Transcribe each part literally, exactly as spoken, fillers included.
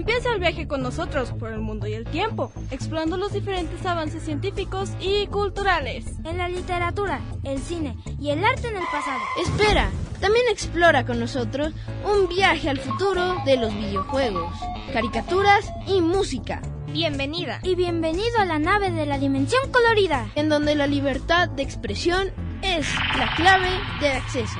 Empieza el viaje con nosotros por el mundo y el tiempo, explorando los diferentes avances científicos y culturales. En la literatura, el cine y el arte en el pasado. Espera, también explora con nosotros un viaje al futuro de los videojuegos, caricaturas y música. Bienvenida y bienvenido a la nave de la dimensión colorida, en donde la libertad de expresión es la clave de acceso.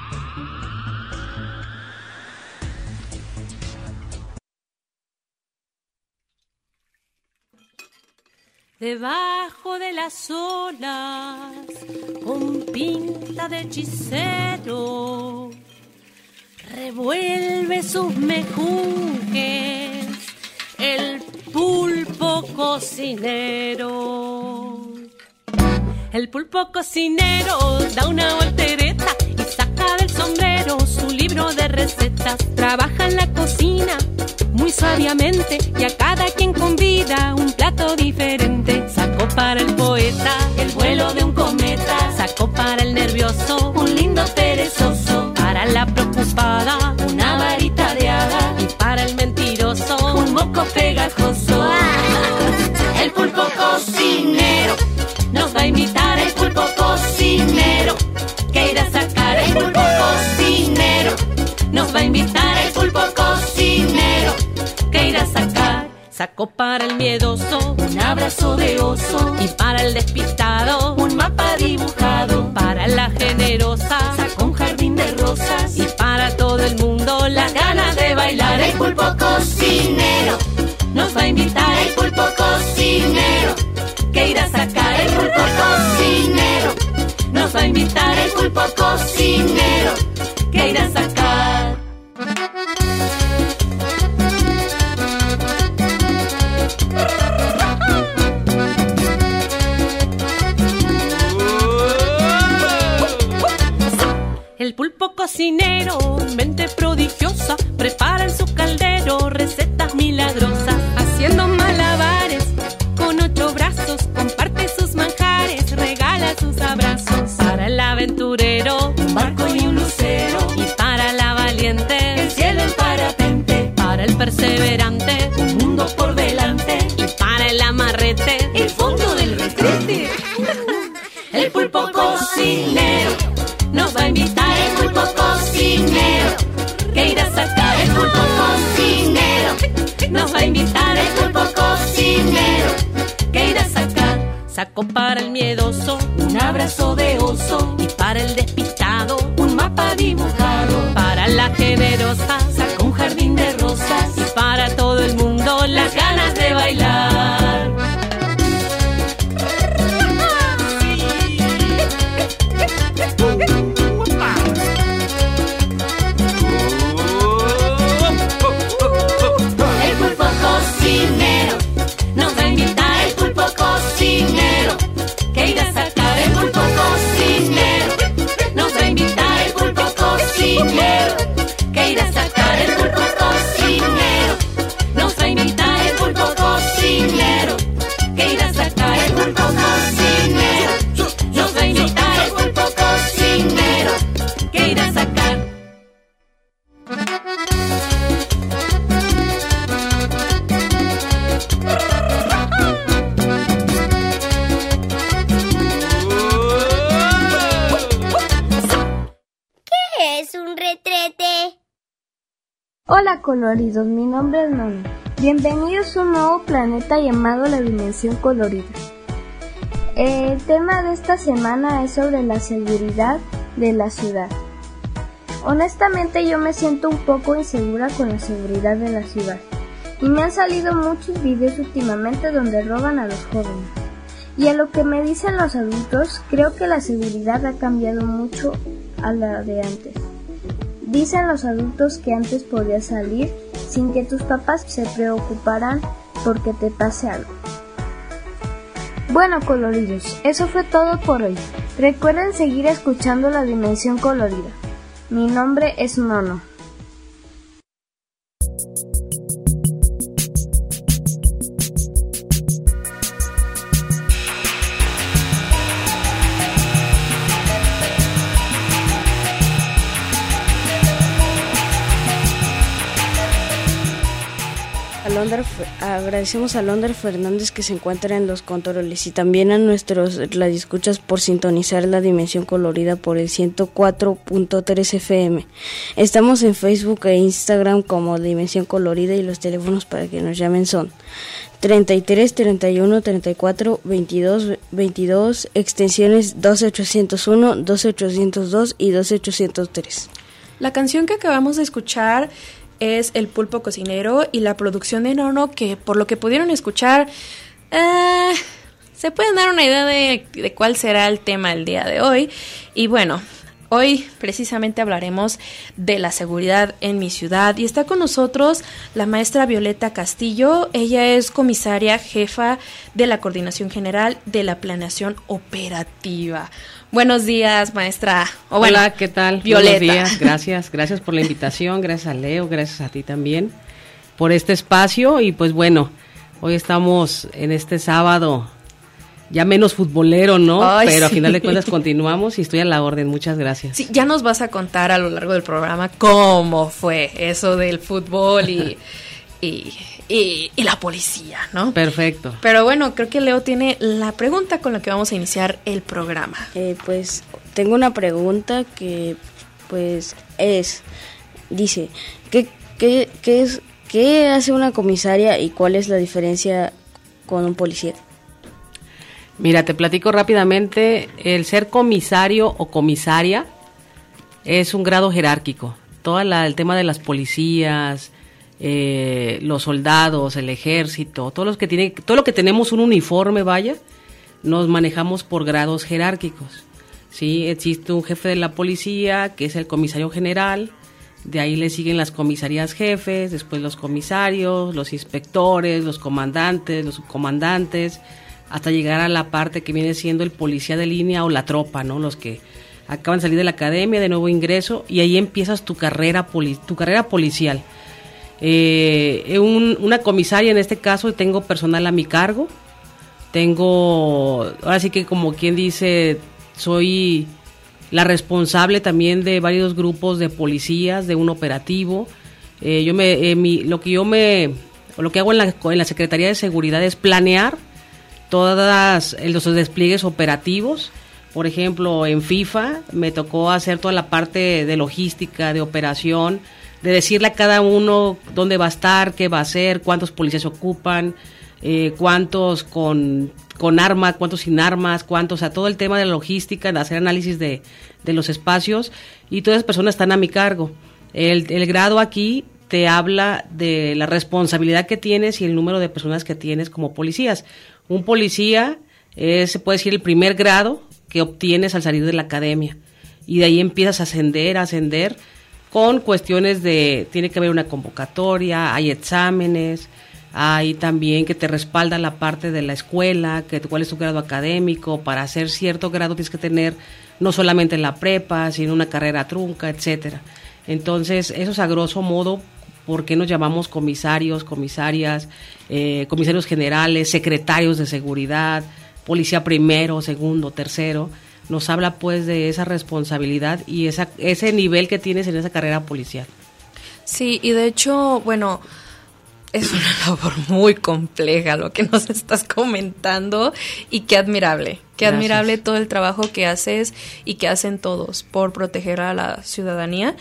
Debajo de las olas, con pinta de hechicero, revuelve sus mejunjes el pulpo cocinero. El pulpo cocinero da una voltereta y saca del sombrero su libro de recetas. Trabaja en la cocina muy sabiamente y a cada quien convida un plato diferente. Sacó para el poeta el vuelo de un cometa, sacó para el nervioso un lindo perezoso, para la preocupada una varita de hada y para el mentiroso un moco pegajoso. El pulpo cocinero nos va a invitar, el pulpo cocinero que irá a sacar. El pulpo cocinero nos va a invitar, el pulpo cocinero que irá a sacar. Sacó para el miedoso un abrazo de oso y para el despistado un mapa dibujado. Para la generosa sacó un jardín de rosas y para todo el mundo las ganas de bailar. El pulpo cocinero nos va a invitar, el pulpo cocinero que irá a sacar. El pulpo cocinero nos va a invitar, el pulpo cocinero que irá a sacar. El pulpo cocinero, mente prodigiosa, prepara en su caldero recetas milagrosas. Haciendo malabares con ocho brazos, comparte sus manjares, regala sus abrazos. Para el aventurero, un barco y un lucero. Y para la valiente, el cielo en parapente. Para el perseverante, un mundo por delante. Y para el amarrete, el fondo del retrete. El pulpo cocinero nos va a invitar, el pulpo cocinero que irá a sacar. El pulpo cocinero nos va a invitar, el pulpo cocinero que irá a sacar. Sacó para el miedoso un abrazo de oso y para el despistado un mapa dibujado. Para la generosa sacó un jardín de rosas y para todo el mundo las ganas de bailar. El pulpo cocinero nos va a invitar, el pulpo cocinero que irá a sacar. El pulpo cocinero nos va a invitar, el pulpo cocinero que irá a sacar. El pulpo cocinero nos va a invitar, el pulpo cocinero que irá a sacar. El pulpo cocinero nos va a invitar, el pulpo cocinero que irá a sacar. ¿Qué es un retrete? Hola coloridos, mi nombre es Nono. Bienvenidos a un nuevo planeta llamado la Dimensión Colorida. El tema de esta semana es sobre la seguridad de la ciudad. Honestamente yo me siento un poco insegura con la seguridad de la ciudad y me han salido muchos videos últimamente donde roban a los jóvenes. Y a lo que me dicen los adultos, creo que la seguridad ha cambiado mucho a la de antes. Dicen los adultos que antes podías salir sin que tus papás se preocuparan porque te pase algo. Bueno coloridos, eso fue todo por hoy. Recuerden seguir escuchando La Dimensión Colorida. Mi nombre es Nono. Londra, agradecemos a Londra Fernández que se encuentra en los controles y también a nuestros radioescuchas por sintonizar la Dimensión Colorida por el ciento cuatro punto tres F M. Estamos en Facebook e Instagram como Dimensión Colorida y los teléfonos para que nos llamen son treinta y tres, treinta y uno, treinta y cuatro, veintidós, veintidós, extensiones doce ochocientos uno, doce ochocientos dos y doce ochocientos tres. La canción que acabamos de escuchar es El Pulpo Cocinero y la producción de Nono, que por lo que pudieron escuchar, eh, se pueden dar una idea de, de cuál será el tema el día de hoy. Y bueno, hoy precisamente hablaremos de la seguridad en mi ciudad y está con nosotros la maestra Violeta Castillo. Ella es comisaria jefa de la Coordinación General de la Planeación Operativa. Buenos días, maestra. O bueno, hola, ¿qué tal? Violeta. Buenos días, gracias, gracias por la invitación, gracias a Leo, gracias a ti también por este espacio y pues bueno, hoy estamos en este sábado ya menos futbolero, ¿no? Ay, pero sí. a final de cuentas continuamos y estoy a la orden, muchas gracias. Sí, ya nos vas a contar a lo largo del programa cómo fue eso del fútbol y... y Y, y la policía, ¿no? Perfecto. Pero bueno, creo que Leo tiene la pregunta con la que vamos a iniciar el programa. Eh, pues tengo una pregunta que pues es, dice, ¿qué, qué, qué, es, ¿qué hace una comisaria y cuál es la diferencia con un policía? Mira, te platico rápidamente, el ser comisario o comisaria es un grado jerárquico. Todo la, el tema de las policías... Eh, los soldados, el ejército, todos los que tienen, todo lo que tenemos un uniforme, vaya, nos manejamos por grados jerárquicos. Sí, existe un jefe de la policía que es el comisario general, de ahí le siguen las comisarías jefes, después los comisarios, los inspectores, los comandantes, los subcomandantes, hasta llegar a la parte que viene siendo el policía de línea o la tropa, ¿no? Los que acaban de salir de la academia, de nuevo ingreso, y ahí empiezas tu carrera poli- tu carrera policial. Eh, un, una comisaria en este caso, tengo personal a mi cargo, tengo, ahora sí que como quien dice, soy la responsable también de varios grupos de policías, de un operativo. Eh, yo me, eh, mi, lo que yo me, lo que hago en la, en la Secretaría de Seguridad es planear todas los despliegues operativos. Por ejemplo, en FIFA me tocó hacer toda la parte de logística, de operación, de decirle a cada uno dónde va a estar, qué va a hacer, cuántos policías se ocupan, eh, cuántos con, con armas, cuántos sin armas, cuántos, o sea, todo el tema de la logística, de hacer análisis de, de los espacios, y todas esas personas están a mi cargo. El, el grado aquí te habla de la responsabilidad que tienes y el número de personas que tienes como policías. Un policía es, se puede decir, el primer grado que obtienes al salir de la academia, y de ahí empiezas a ascender, a ascender, con cuestiones de, tiene que haber una convocatoria, hay exámenes, hay también que te respalda la parte de la escuela, que cuál es tu grado académico, para hacer cierto grado tienes que tener no solamente la prepa, sino una carrera trunca, etcétera. Entonces, eso es a grosso modo por qué nos llamamos comisarios, comisarias, eh, comisarios generales, secretarios de seguridad, policía primero, segundo, tercero. Nos habla pues de esa responsabilidad y esa, ese nivel que tienes en esa carrera policial. Sí, y de hecho, bueno, es una labor muy compleja lo que nos estás comentando y qué admirable, qué Gracias. Admirable todo el trabajo que haces y que hacen todos por proteger a la ciudadanía.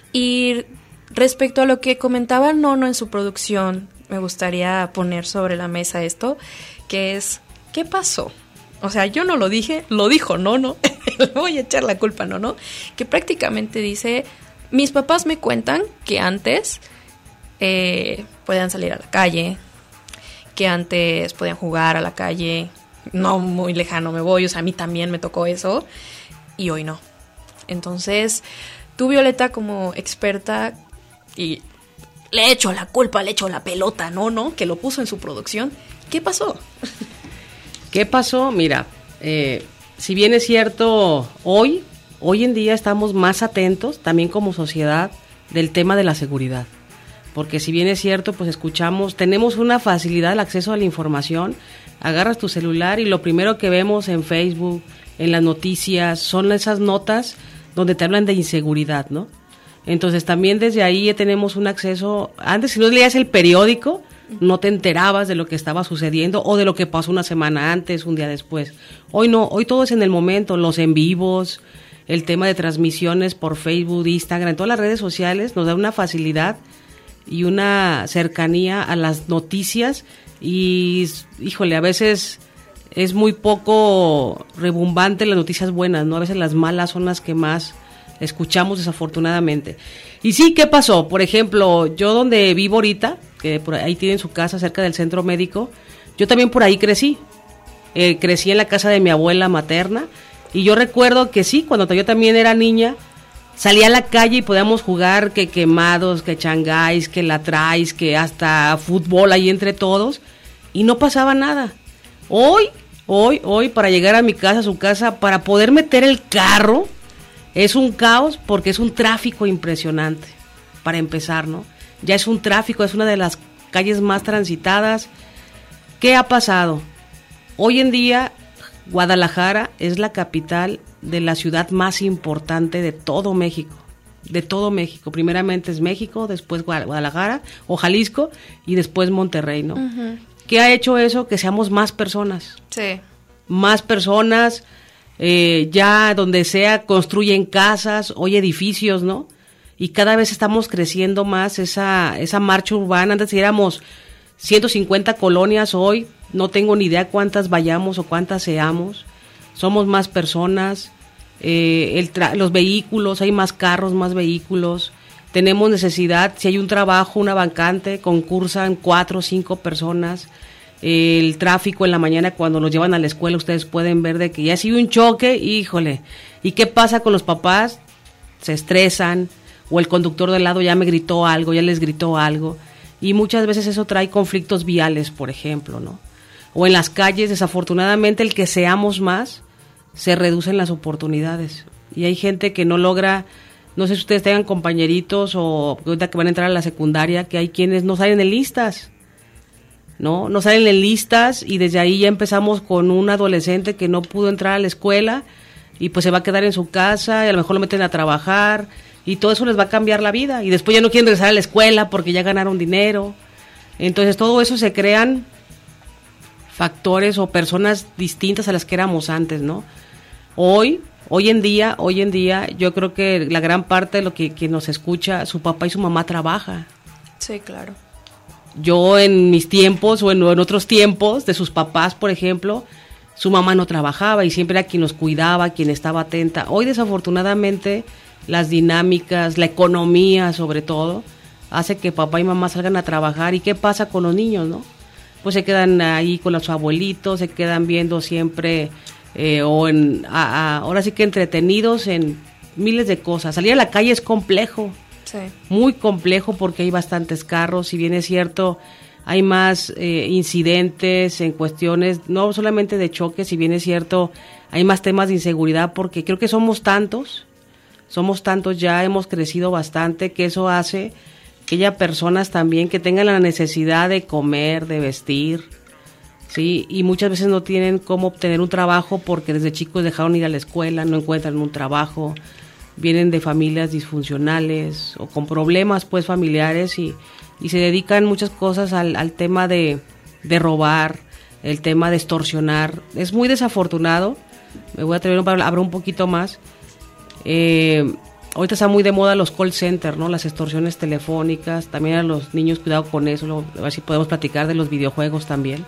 Y respecto a lo que comentaba Nono en su producción, me gustaría poner sobre la mesa esto, que es, ¿qué pasó? O sea, yo no lo dije, lo dijo Nono, le voy a echar la culpa a Nono, que prácticamente dice, mis papás me cuentan que antes eh, podían salir a la calle, que antes podían jugar a la calle, no muy lejano me voy, o sea, a mí también me tocó eso, y hoy no. Entonces, tú, Violeta, como experta, y le echo la culpa, le echo la pelota a Nono, que lo puso en su producción, ¿qué pasó? ¿Qué pasó? Mira, eh, si bien es cierto, hoy, hoy en día estamos más atentos, también como sociedad, del tema de la seguridad. Porque si bien es cierto, pues escuchamos, tenemos una facilidad al acceso a la información, agarras tu celular y lo primero que vemos en Facebook, en las noticias, son esas notas donde te hablan de inseguridad, ¿no? Entonces también desde ahí tenemos un acceso, antes si no leías el periódico, no te enterabas de lo que estaba sucediendo o de lo que pasó una semana antes, un día después. Hoy no, hoy todo es en el momento, los en vivos, el tema de transmisiones por Facebook, Instagram, todas las redes sociales nos da una facilidad y una cercanía a las noticias y, híjole, a veces es muy poco rebumbante las noticias buenas, ¿no? A veces las malas son las que más escuchamos desafortunadamente. Y sí, ¿qué pasó? Por ejemplo, yo donde vivo ahorita, que por ahí tienen su casa cerca del centro médico, yo también por ahí crecí. Eh, crecí en la casa de mi abuela materna y yo recuerdo que sí, cuando yo también era niña, salía a la calle y podíamos jugar que quemados, que changáis, que latráis, que hasta fútbol ahí entre todos y no pasaba nada. Hoy, hoy, hoy, para llegar a mi casa, a su casa, para poder meter el carro, es un caos porque es un tráfico impresionante, para empezar, ¿no? Ya es un tráfico, es una de las calles más transitadas. ¿Qué ha pasado? Hoy en día, Guadalajara es la capital de la ciudad más importante de todo México, de todo México. Primeramente es México, después Guadalajara o Jalisco y después Monterrey, ¿no? Uh-huh. ¿Qué ha hecho eso? Que seamos más personas. Sí. Más personas, eh, ya donde sea construyen casas, hoy edificios, ¿no? Y cada vez estamos creciendo más esa, esa marcha urbana. Antes éramos ciento cincuenta colonias, hoy no tengo ni idea cuántas vayamos o cuántas seamos. Somos más personas, eh, el tra- los vehículos, hay más carros, más vehículos. Tenemos necesidad, si hay un trabajo, una vacante, concursan cuatro o cinco personas. Eh, el tráfico en la mañana cuando los llevan a la escuela, ustedes pueden ver de que ya ha sido un choque, híjole. ¿Y qué pasa con los papás? Se estresan, o el conductor del lado ya me gritó algo, ya les gritó algo. Y muchas veces eso trae conflictos viales, por ejemplo, ¿no? O en las calles, desafortunadamente, el que seamos más, se reducen las oportunidades. Y hay gente que no logra, no sé si ustedes tengan compañeritos o ahorita que van a entrar a la secundaria, que hay quienes no salen en listas, ¿no? No salen en listas y desde ahí ya empezamos con un adolescente que no pudo entrar a la escuela y pues se va a quedar en su casa y a lo mejor lo meten a trabajar y todo eso les va a cambiar la vida y después ya no quieren regresar a la escuela porque ya ganaron dinero. Entonces todo eso se crean factores o personas distintas a las que éramos antes, ¿no? Hoy, hoy en día, hoy en día, yo creo que la gran parte de lo que, que nos escucha, su papá y su mamá trabaja. Sí, claro. Yo en mis tiempos o en, en otros tiempos de sus papás, por ejemplo, su mamá no trabajaba y siempre era quien los cuidaba, quien estaba atenta. Hoy desafortunadamente las dinámicas, la economía sobre todo, hace que papá y mamá salgan a trabajar. ¿Y qué pasa con los niños, no? Pues se quedan ahí con los abuelitos, se quedan viendo siempre, eh, o en, a, a, ahora sí que entretenidos en miles de cosas. Salir a la calle es complejo, sí. Muy complejo porque hay bastantes carros, si bien es cierto, hay más eh, incidentes en cuestiones, no solamente de choques, si bien es cierto, hay más temas de inseguridad porque creo que somos tantos, somos tantos ya, hemos crecido bastante, que eso hace que haya personas también que tengan la necesidad de comer, de vestir, ¿sí? Y muchas veces no tienen cómo obtener un trabajo porque desde chicos dejaron ir a la escuela, no encuentran un trabajo, vienen de familias disfuncionales o con problemas pues familiares y, y se dedican muchas cosas al, al tema de, de robar, el tema de extorsionar. Es muy desafortunado, me voy a atrever a hablar un poquito más. Eh, Ahorita está muy de moda los call centers, ¿no? Las extorsiones telefónicas, también a los niños, cuidado con eso, lo, a ver si podemos platicar de los videojuegos también.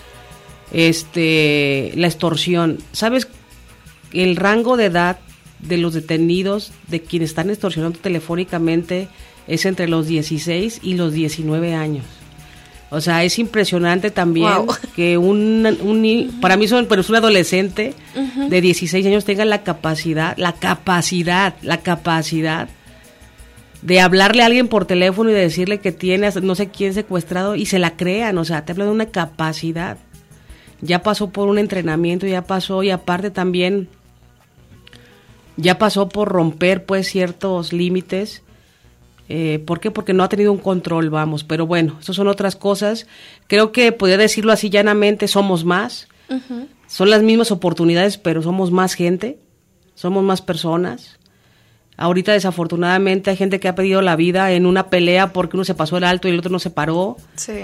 Este, la extorsión. ¿Sabes? El rango de edad de los detenidos, de quienes están extorsionando telefónicamente, es entre los dieciséis y los diecinueve años. O sea, es impresionante también wow. que un, un para mí son, pero es un adolescente uh-huh. de dieciséis años tenga la capacidad, la capacidad, la capacidad de hablarle a alguien por teléfono y de decirle que tiene no sé quién secuestrado y se la crean, o sea, te hablan de una capacidad. Ya pasó por un entrenamiento, ya pasó y aparte también ya pasó por romper pues ciertos límites. Eh, ¿Por qué? Porque no ha tenido un control, vamos, pero bueno, eso son otras cosas. Creo que podría decirlo así llanamente, somos más, uh-huh. son las mismas oportunidades, pero somos más gente, somos más personas. Ahorita desafortunadamente hay gente que ha perdido la vida en una pelea porque uno se pasó el alto y el otro no se paró. Sí.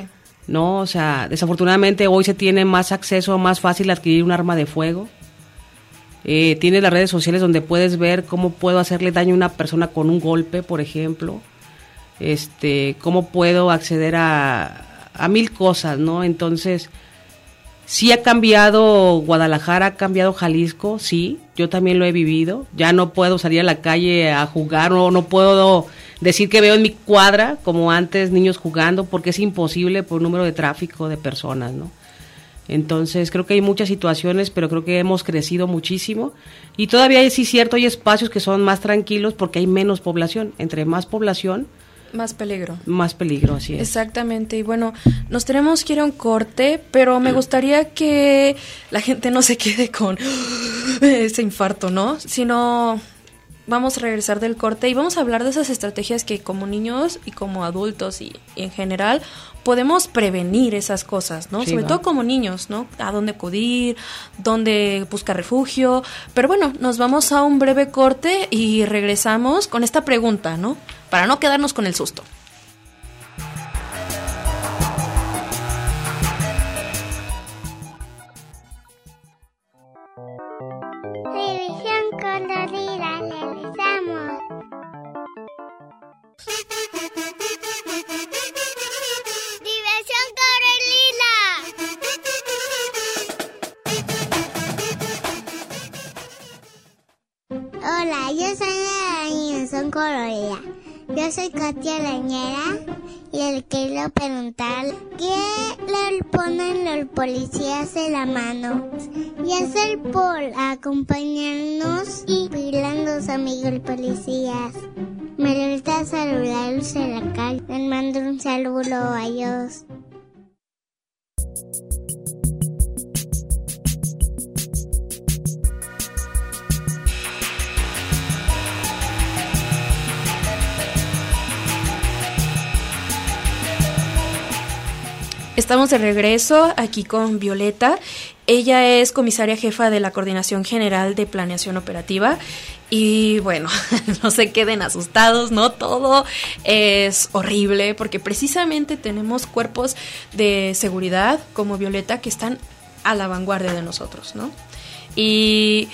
¿no? O sea, desafortunadamente hoy se tiene más acceso, más fácil adquirir un arma de fuego. Eh, tienes las redes sociales donde puedes ver cómo puedo hacerle daño a una persona con un golpe, por ejemplo. Este, cómo puedo acceder a, a mil cosas, ¿no? Entonces, sí ha cambiado Guadalajara, ha cambiado Jalisco, sí, yo también lo he vivido. Ya no puedo salir a la calle a jugar, no, no puedo decir que veo en mi cuadra, como antes, niños jugando, porque es imposible por número de tráfico de personas, ¿no? Entonces creo que hay muchas situaciones, pero creo que hemos crecido muchísimo y todavía es sí cierto, hay espacios que son más tranquilos porque hay menos población. Entre más población, más peligro. Más peligro, así es. Exactamente, y bueno, nos tenemos que ir a un corte, pero me gustaría que la gente no se quede con ese infarto, ¿no? Sino vamos a regresar del corte y vamos a hablar de esas estrategias que como niños y como adultos y, y en general podemos prevenir esas cosas, ¿no? Sí, sobre va. todo como niños, ¿no? A dónde acudir, dónde buscar refugio. Pero bueno, nos vamos a un breve corte y regresamos con esta pregunta, ¿no? Para no quedarnos con el susto. Revisión colorida, regresamos. ¡Diversión colorida! Hola, yo soy la Diversión colorida. Yo soy Katia Leñera y le quiero preguntar ¿qué le ponen los policías en la mano? Gracias por acompañarnos y pilar los amigos policías. Me gusta saludarlos en la calle. Les mando un saludo a ellos. Estamos de regreso aquí con Violeta. Ella es comisaria jefa de la Coordinación General de Planeación Operativa. Y bueno, no se queden asustados, ¿no? Todo es horrible porque precisamente tenemos cuerpos de seguridad como Violeta que están a la vanguardia de nosotros, ¿no? Y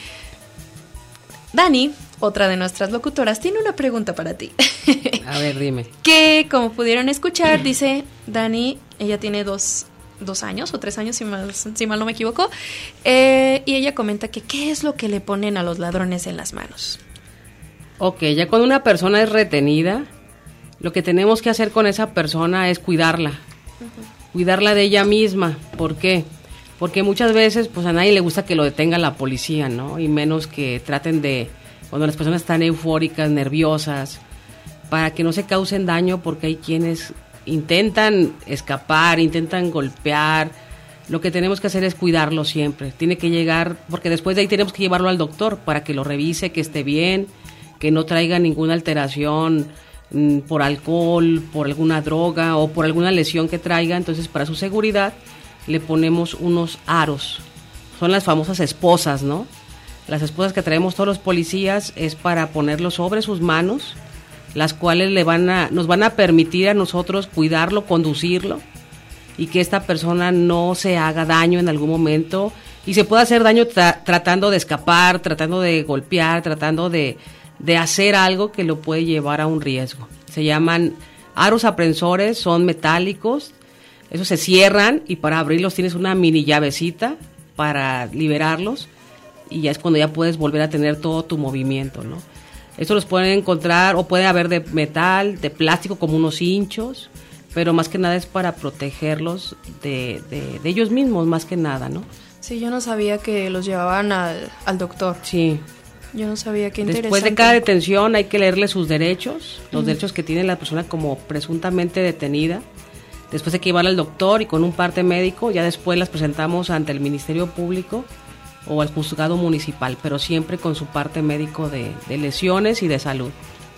Dani, otra de nuestras locutoras, tiene una pregunta para ti. A ver, dime. Que, como pudieron escuchar, dice Dani, ella tiene dos, dos años o tres años, si mal, si mal no me equivoco, eh, y ella comenta que qué es lo que le ponen a los ladrones en las manos. Ok, ya cuando una persona es retenida, lo que tenemos que hacer con esa persona es cuidarla. Uh-huh. Cuidarla de ella misma. ¿Por qué? Porque muchas veces pues a nadie le gusta que lo detenga la policía, ¿no? Y menos que traten de, cuando las personas están eufóricas, nerviosas, para que no se causen daño, porque hay quienes intentan escapar, intentan golpear. Lo que tenemos que hacer es cuidarlo siempre. Tiene que llegar, porque después de ahí tenemos que llevarlo al doctor para que lo revise, que esté bien, que no traiga ninguna alteración mmm, por alcohol, por alguna droga o por alguna lesión que traiga. Entonces, para su seguridad, le ponemos unos aros. Son las famosas esposas, ¿no? Las esposas que traemos todos los policías es para ponerlo sobre sus manos, las cuales le van a, nos van a permitir a nosotros cuidarlo, conducirlo, y que esta persona no se haga daño en algún momento, y se puede hacer daño tra- tratando de escapar, tratando de golpear, tratando de, de hacer algo que lo puede llevar a un riesgo. Se llaman aros aprensores, son metálicos, esos se cierran, y para abrirlos tienes una mini llavecita para liberarlos, y ya es cuando ya puedes volver a tener todo tu movimiento, ¿no? Estos los pueden encontrar, o puede haber de metal, de plástico, como unos hinchos, pero más que nada es para protegerlos de, de, de ellos mismos, más que nada, ¿no? Sí, yo no sabía que los llevaban al, al doctor. Sí. Yo no sabía, qué interesante. Después de cada detención hay que leerle sus derechos, los uh-huh. derechos que tiene la persona como presuntamente detenida. Después hay que llevarla al doctor y con un parte médico, ya después las presentamos ante el Ministerio Público o al juzgado municipal, pero siempre con su parte médico de, de lesiones y de salud.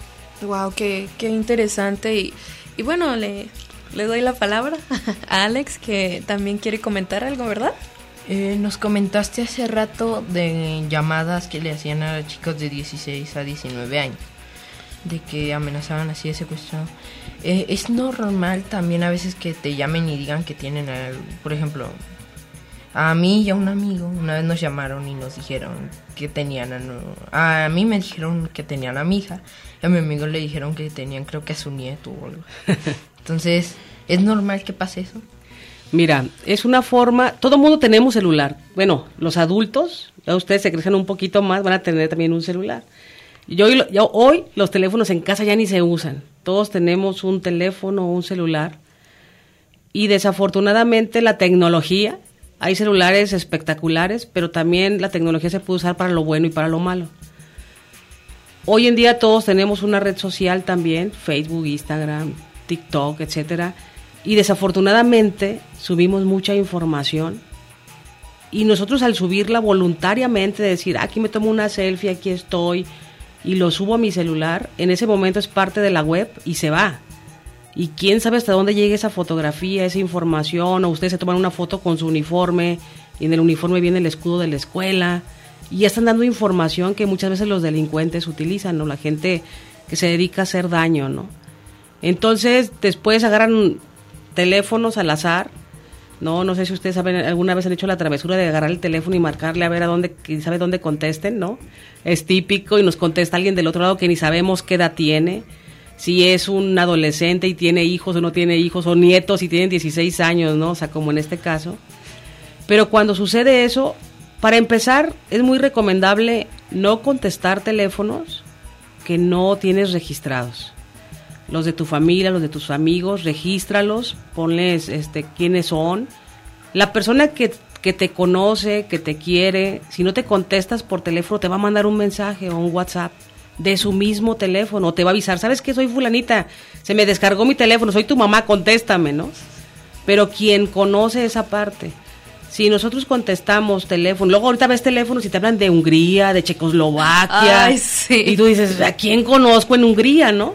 Wow, qué, qué interesante. Y, y bueno, le, le doy la palabra a Alex, que también quiere comentar algo, ¿verdad? Eh, nos comentaste hace rato de llamadas que le hacían a chicos de dieciséis a diecinueve años. de que amenazaban así de secuestro. Eh, es normal también a veces que te llamen y digan que tienen, el, por ejemplo, a mí y a un amigo, una vez nos llamaron y nos dijeron que tenían, a, a mí me dijeron que tenían a mi hija, y a mi amigo le dijeron que tenían, creo que a su nieto o algo. Entonces, ¿es normal que pase eso? Mira, es una forma, todo mundo tenemos celular. Bueno, los adultos, ya ustedes se crecen un poquito más, van a tener también un celular. Yo, yo hoy los teléfonos en casa ya ni se usan. Todos tenemos un teléfono o un celular. Y desafortunadamente la tecnología, hay celulares espectaculares, pero también la tecnología se puede usar para lo bueno y para lo malo. Hoy en día todos tenemos una red social también, Facebook, Instagram, TikTok, etcétera. Y desafortunadamente subimos mucha información. Y nosotros al subirla voluntariamente, decir, aquí me tomo una selfie, aquí estoy, y lo subo a mi celular, en ese momento es parte de la web y se va. Y quién sabe hasta dónde llegue esa fotografía, esa información, o ustedes se toman una foto con su uniforme, y en el uniforme viene el escudo de la escuela, y ya están dando información que muchas veces los delincuentes utilizan, ¿no? La gente que se dedica a hacer daño, ¿no? Entonces, después agarran teléfonos al azar, no no sé si ustedes saben, alguna vez han hecho la travesura de agarrar el teléfono y marcarle a ver a dónde, quién sabe dónde contesten, ¿no? Es típico, y nos contesta alguien del otro lado que ni sabemos qué edad tiene, si es un adolescente y tiene hijos o no tiene hijos, o nietos y tienen dieciséis años, ¿no? O sea, como en este caso. Pero cuando sucede eso, para empezar, es muy recomendable no contestar teléfonos que no tienes registrados. Los de tu familia, los de tus amigos, regístralos, ponles este, quiénes son. La persona que, que te conoce, que te quiere, si no te contestas por teléfono, te va a mandar un mensaje o un WhatsApp de su mismo teléfono, o te va a avisar, ¿sabes qué? Soy fulanita, se me descargó mi teléfono, soy tu mamá, contéstame, ¿no? Pero quien conoce esa parte, si nosotros contestamos teléfono, luego ahorita ves teléfonos y te hablan de Hungría, de Checoslovaquia, ay, sí. Y tú dices, ¿a quién conozco en Hungría, no?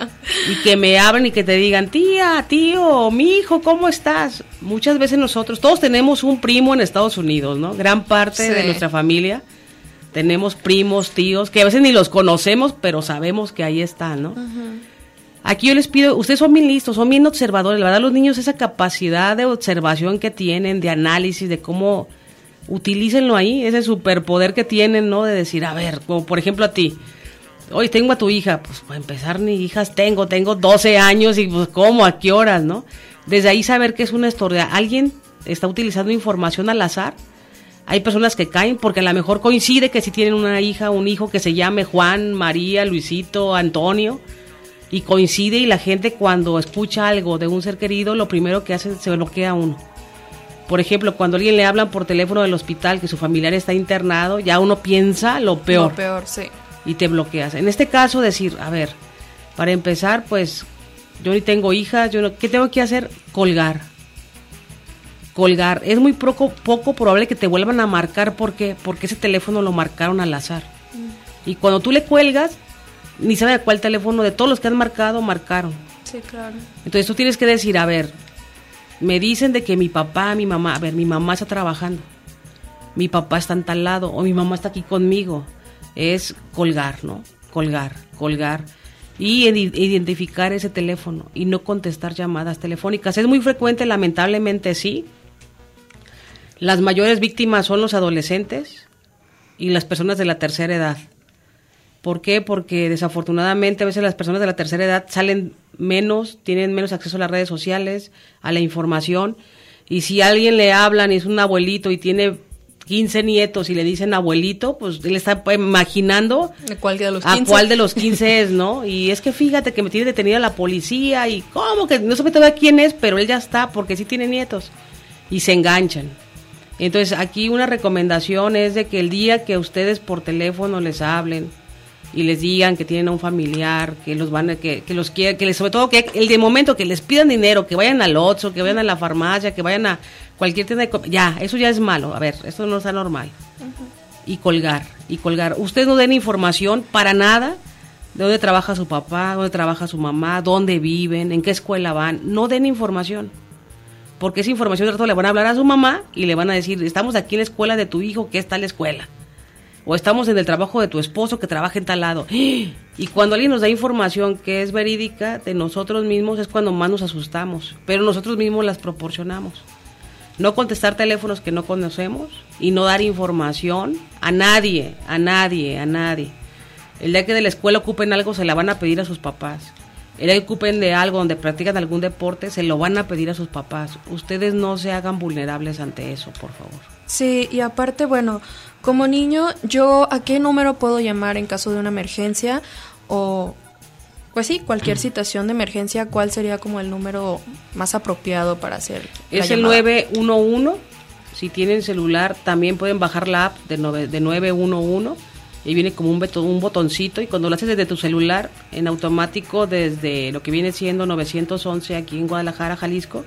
Y que me hablen y que te digan, tía, tío, mi hijo, ¿cómo estás? Muchas veces nosotros, todos tenemos un primo en Estados Unidos, ¿no? Gran parte sí. de nuestra familia tenemos primos, tíos, que a veces ni los conocemos, pero sabemos que ahí están, ¿no? Uh-huh. Aquí yo les pido, ustedes son bien listos, son bien observadores, la verdad los niños esa capacidad de observación que tienen, de análisis, de cómo utilícenlo ahí, ese superpoder que tienen, ¿no? De decir, a ver, como por ejemplo a ti, hoy tengo a tu hija, pues para empezar ni hijas tengo, tengo doce años y pues ¿cómo? ¿A qué horas, no? Desde ahí saber que es una historia, alguien está utilizando información al azar. Hay personas que caen porque a lo mejor coincide que si tienen una hija, un hijo que se llame Juan, María, Luisito, Antonio, y coincide, y la gente cuando escucha algo de un ser querido, lo primero que hace se bloquea uno. Por ejemplo, cuando a alguien le hablan por teléfono del hospital que su familiar está internado, ya uno piensa lo peor. Lo peor, sí. Y te bloqueas. En este caso decir, a ver, para empezar, pues yo ni tengo hijas, yo no, ¿qué tengo que hacer? Colgar. Colgar. Es muy poco, poco probable que te vuelvan a marcar. ¿Por qué? Porque ese teléfono lo marcaron al azar. Mm. Y cuando tú le cuelgas, ni sabe a cuál teléfono de todos los que han marcado, marcaron. Sí, claro. Entonces tú tienes que decir, a ver, me dicen de que mi papá, mi mamá, a ver, mi mamá está trabajando, mi papá está en tal lado, o mi mamá está aquí conmigo. Es colgar, ¿no? Colgar, colgar. Y identificar ese teléfono y no contestar llamadas telefónicas. Es muy frecuente, lamentablemente sí. Las mayores víctimas son los adolescentes y las personas de la tercera edad. ¿Por qué? Porque desafortunadamente a veces las personas de la tercera edad salen menos, tienen menos acceso a las redes sociales, a la información, y si a alguien le hablan y es un abuelito y tiene quince nietos y le dicen abuelito, pues él está imaginando ¿De cuál de los quince? a cuál de los quince es, ¿no? Y es que fíjate que me tiene detenida la policía y ¿cómo que no se me todavía quién es? Pero él ya está porque sí tiene nietos y se enganchan. Entonces aquí una recomendación es de que el día que ustedes por teléfono les hablen y les digan que tienen a un familiar, que los van a, que, que los quieren, que les, sobre todo que el de momento que les pidan dinero, que vayan al Oxxo, que vayan a la farmacia, que vayan a cualquier tienda de, ya, eso ya es malo, a ver, esto no está normal. Uh-huh. Y colgar, y colgar. Ustedes no den información para nada de dónde trabaja su papá, dónde trabaja su mamá, dónde viven, en qué escuela van, no den información. Porque esa información de rato le van a hablar a su mamá y le van a decir, estamos aquí en la escuela de tu hijo, ¿qué está la escuela? o estamos en el trabajo de tu esposo que trabaja en tal lado. Y cuando alguien nos da información que es verídica de nosotros mismos es cuando más nos asustamos, pero nosotros mismos las proporcionamos. No contestar teléfonos que no conocemos y no dar información a nadie, a nadie, a nadie. El día que de la escuela ocupen algo se la van a pedir a sus papás. El día que ocupen de algo donde practican algún deporte se lo van a pedir a sus papás. Ustedes no se hagan vulnerables ante eso, por favor. Sí, y aparte, bueno, como niño, ¿yo a qué número puedo llamar en caso de una emergencia? O, pues sí, cualquier situación de emergencia, ¿cuál sería como el número más apropiado para hacer la Es el llamada? nueve uno uno. Si tienen celular, también pueden bajar la app de, nove, de nueve uno uno. Y viene como un, beto, un botoncito, y cuando lo haces desde tu celular, en automático, desde lo que viene siendo nueve once aquí en Guadalajara, Jalisco,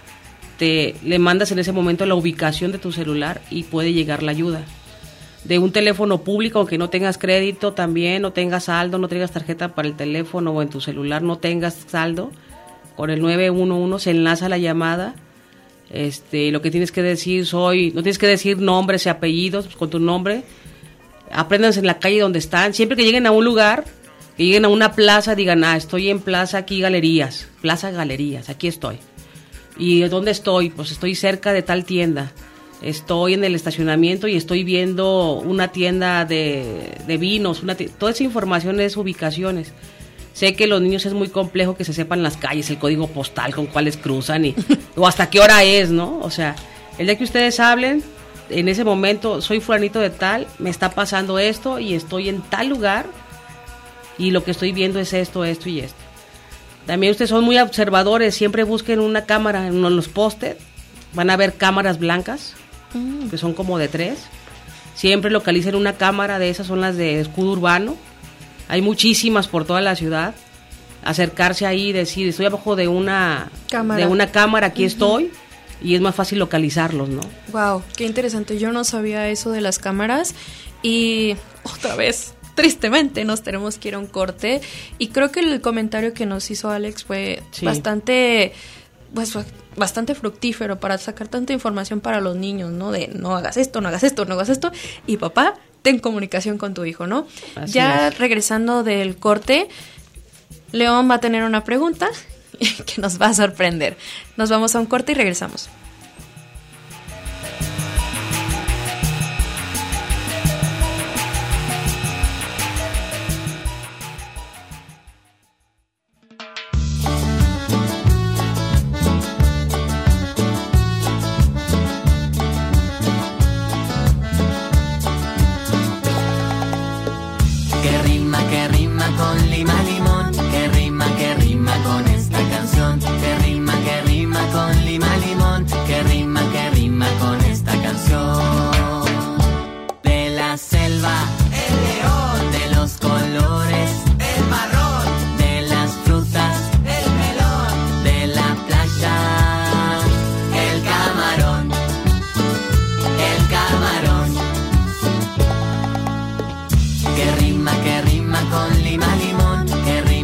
te le mandas en ese momento la ubicación de tu celular y puede llegar la ayuda. De un teléfono público, aunque no tengas crédito también, no tengas saldo, no tengas tarjeta para el teléfono o en tu celular no tengas saldo, con el nueve uno uno se enlaza la llamada. Este, lo que tienes que decir, soy, no tienes que decir nombres y apellidos, pues con tu nombre, apréndanse en la calle donde están, siempre que lleguen a un lugar, que lleguen a una plaza, digan, ah, estoy en plaza aquí Galerías, Plaza Galerías, aquí estoy. ¿Y dónde estoy? Pues estoy cerca de tal tienda. Estoy en el estacionamiento y estoy viendo una tienda de, de vinos. Una t- toda esa información es ubicaciones. Sé que los niños es muy complejo que se sepan las calles, el código postal con cuáles cruzan y o hasta qué hora es, ¿no? O sea, el día que ustedes hablen, en ese momento, soy fulanito de tal, me está pasando esto y estoy en tal lugar y lo que estoy viendo es esto, esto y esto. También ustedes son muy observadores, siempre busquen una cámara en los postes, van a ver cámaras blancas, mm. que son como de tres, siempre localicen una cámara de esas, son las de escudo urbano, hay muchísimas por toda la ciudad, acercarse ahí y decir, estoy abajo de una cámara, de una cámara aquí uh-huh. estoy, y es más fácil localizarlos, ¿no? Wow, qué interesante, yo no sabía eso de las cámaras, y otra vez, tristemente nos tenemos que ir a un corte, y creo que el comentario que nos hizo Alex fue sí. bastante, pues bastante fructífero para sacar tanta información para los niños, ¿no? De no hagas esto, no hagas esto, no hagas esto, y papá, ten comunicación con tu hijo, ¿no? Así ya es. Regresando del corte, León va a tener una pregunta que nos va a sorprender. Nos vamos a un corte y regresamos. Que rima con lima, limón, que rima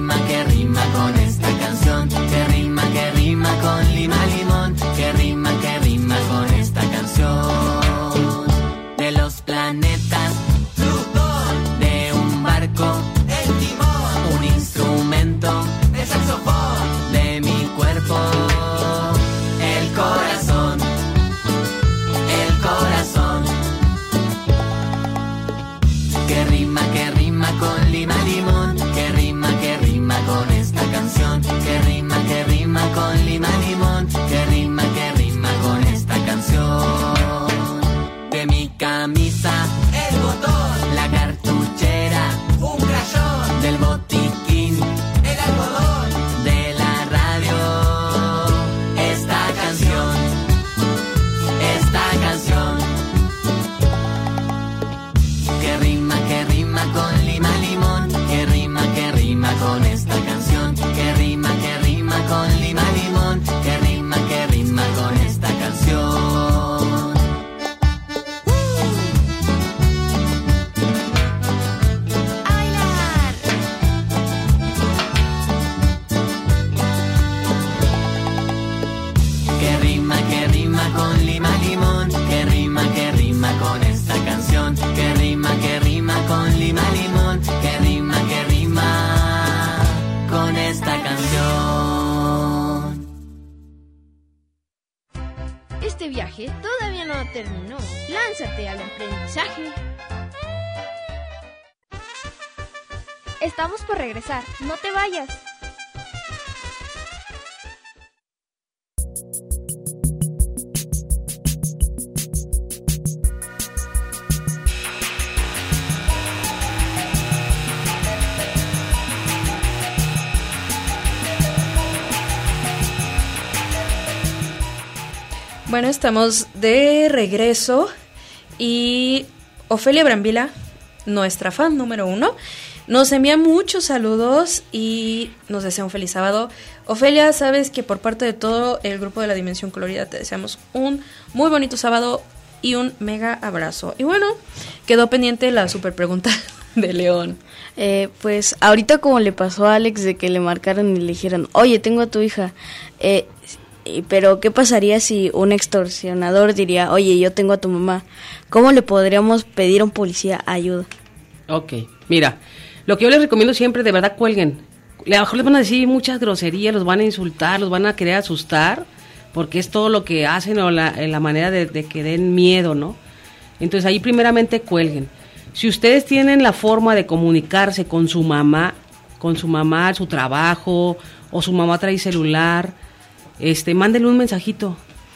viaje todavía no terminó. Lánzate al aprendizaje. Estamos por regresar, no te vayas. Bueno, estamos de regreso y Ofelia Brambila, nuestra fan número uno, nos envía muchos saludos y nos desea un feliz sábado. Ofelia, sabes que por parte de todo el grupo de La Dimensión Colorida te deseamos un muy bonito sábado y un mega abrazo. Y bueno, quedó pendiente la super pregunta de León. Eh, pues ahorita como le pasó a Alex de que le marcaron y le dijeron, oye, tengo a tu hija, eh... pero ¿qué pasaría si un extorsionador diría, oye, yo tengo a tu mamá? ¿Cómo le podríamos pedir a un policía ayuda? Ok, mira, lo que yo les recomiendo siempre, de verdad, cuelguen. A lo mejor les van a decir muchas groserías, los van a insultar, los van a querer asustar, porque es todo lo que hacen o la, la manera de, de que den miedo, ¿no? Entonces ahí primeramente cuelguen. Si ustedes tienen la forma de comunicarse con su mamá, con su mamá, su trabajo, o su mamá trae celular, Este, mándenle un mensajito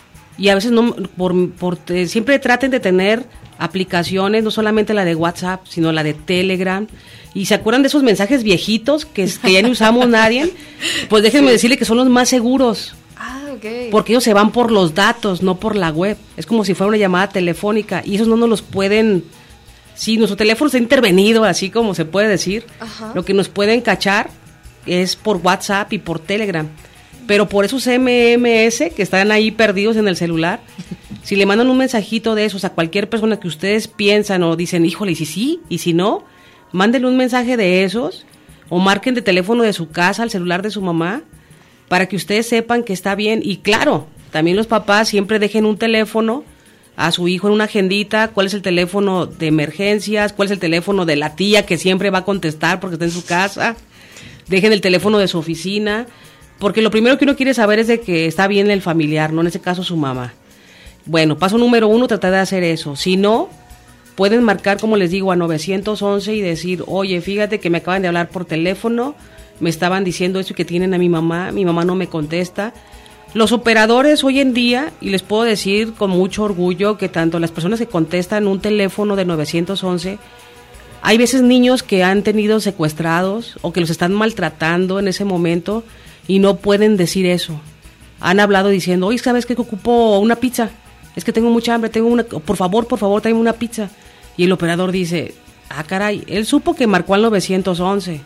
y a veces no por, por eh, siempre traten de tener aplicaciones, no solamente la de WhatsApp, sino la de Telegram, y se acuerdan de esos mensajes viejitos que, que ya no usamos nadie, pues déjenme sí. decirle que son los más seguros. Ah, okay. Porque ellos se van por los datos, no por la web. Es como si fuera una llamada telefónica y esos no nos los pueden. Sí, nuestro teléfono está intervenido, así como se puede decir. Ajá. Lo que nos pueden cachar es por WhatsApp y por Telegram. Pero por esos eme eme ese que están ahí perdidos en el celular, si le mandan un mensajito de esos a cualquier persona que ustedes piensan o dicen, híjole, ¿y si sí? ¿Y si no? Mándenle un mensaje de esos o marquen de teléfono de su casa al celular de su mamá para que ustedes sepan que está bien. Y claro, también los papás siempre dejen un teléfono a su hijo en una agendita, cuál es el teléfono de emergencias, cuál es el teléfono de la tía que siempre va a contestar porque está en su casa, dejen el teléfono de su oficina. Porque lo primero que uno quiere saber es de que está bien el familiar, no en ese caso su mamá. Bueno, paso número uno, tratar de hacer eso. Si no, pueden marcar, como les digo, a nueve once y decir, oye, fíjate que me acaban de hablar por teléfono, me estaban diciendo eso y que tienen a mi mamá, mi mamá no me contesta. Los operadores hoy en día, y les puedo decir con mucho orgullo que tanto las personas que contestan un teléfono de nueve once, hay veces niños que han tenido secuestrados o que los están maltratando en ese momento, y no pueden decir eso. Han hablado diciendo, oye, ¿sabes qué? Que ocupo una pizza. Es que tengo mucha hambre, tengo una, por favor, por favor, tráeme una pizza. Y el operador dice, ah, caray, él supo que marcó al nueve once.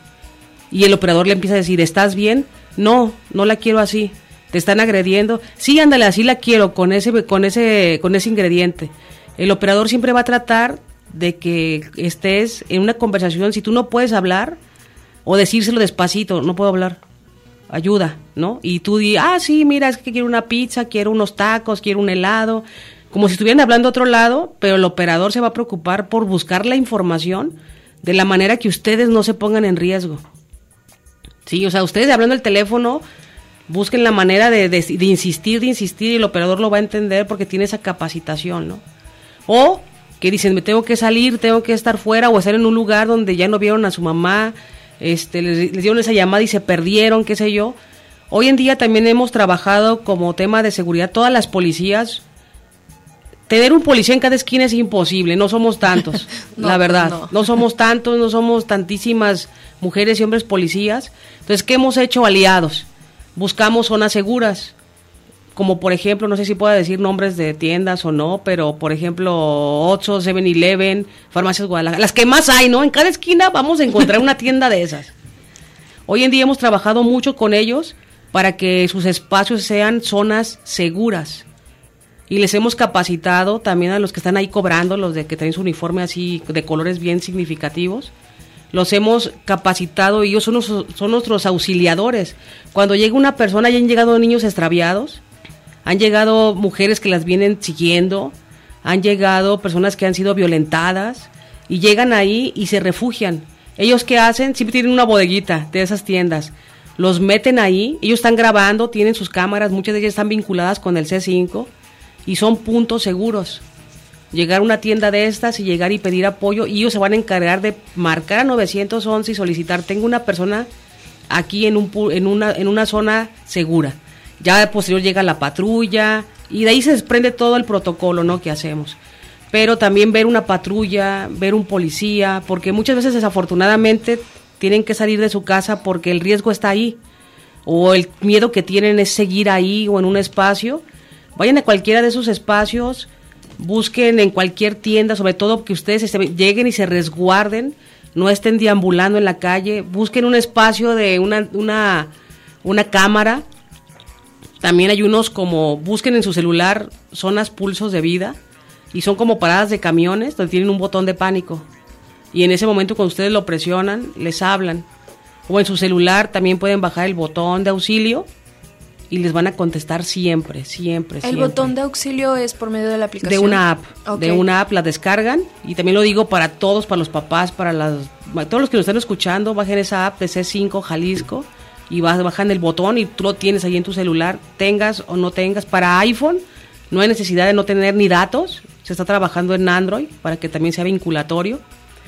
Y el operador le empieza a decir, ¿estás bien? No, no la quiero así. Te están agrediendo. Sí, ándale, así la quiero, con ese, con ese, con ese ingrediente. El operador siempre va a tratar de que estés en una conversación. Si tú no puedes hablar, o decírselo despacito, no puedo hablar, ayuda, ¿no? Y tú di, ah, sí, mira, es que quiero una pizza, quiero unos tacos, quiero un helado, como si estuvieran hablando a otro lado, pero el operador se va a preocupar por buscar la información de la manera que ustedes no se pongan en riesgo. Sí, o sea, ustedes hablando el teléfono, busquen la manera de, de, de insistir, de insistir, y el operador lo va a entender porque tiene esa capacitación, ¿no? O que dicen, me tengo que salir, tengo que estar fuera, o estar en un lugar donde ya no vieron a su mamá, Este, les, les dieron esa llamada y se perdieron, qué sé yo. Hoy en día también hemos trabajado como tema de seguridad, todas las policías. Tener un policía en cada esquina es imposible, no somos tantos, no, la verdad. No. no somos tantos, no somos tantísimas mujeres y hombres policías. Entonces, ¿qué hemos hecho? Aliados. Buscamos zonas seguras, como por ejemplo, no sé si puedo decir nombres de tiendas o no, pero por ejemplo, Oxxo, seven eleven, Farmacias Guadalajara, las que más hay, ¿no? En cada esquina vamos a encontrar una tienda de esas. Hoy en día hemos trabajado mucho con ellos para que sus espacios sean zonas seguras. Y les hemos capacitado también a los que están ahí cobrando, los de que traen su uniforme así de colores bien significativos. Los hemos capacitado y ellos son, los, son nuestros auxiliadores. Cuando llega una persona, ya han llegado niños extraviados, han llegado mujeres que las vienen siguiendo, han llegado personas que han sido violentadas y llegan ahí y se refugian. ¿Ellos qué hacen? Siempre tienen una bodeguita de esas tiendas. Los meten ahí, ellos están grabando, tienen sus cámaras, muchas de ellas están vinculadas con el C cinco y son puntos seguros. Llegar a una tienda de estas y llegar y pedir apoyo, y ellos se van a encargar de marcar a nueve once y solicitar, tengo una persona aquí en un en una en una zona segura. Ya de posterior llega la patrulla y de ahí se desprende todo el protocolo, ¿no?, que hacemos. Pero también ver una patrulla, ver un policía, porque muchas veces desafortunadamente tienen que salir de su casa porque el riesgo está ahí, o el miedo que tienen es seguir ahí o en un espacio. Vayan a cualquiera de esos espacios, busquen en cualquier tienda, sobre todo que ustedes estén, lleguen y se resguarden, no estén deambulando en la calle, busquen un espacio de una, una, una cámara. También hay unos como, busquen en su celular zonas pulsos de vida, y son como paradas de camiones donde tienen un botón de pánico, y en ese momento cuando ustedes lo presionan, les hablan, o en su celular también pueden bajar el botón de auxilio y les van a contestar siempre, siempre, ¿El siempre. botón de auxilio es por medio de la aplicación? De una app, Okay. de una app la descargan, y también lo digo para todos, para los papás, para las, todos los que nos están escuchando, bajen esa app de C cinco Jalisco y vas, bajan el botón y tú lo tienes ahí en tu celular, tengas o no tengas. Para iPhone no hay necesidad de no tener ni datos, se está trabajando en Android para que también sea vinculatorio.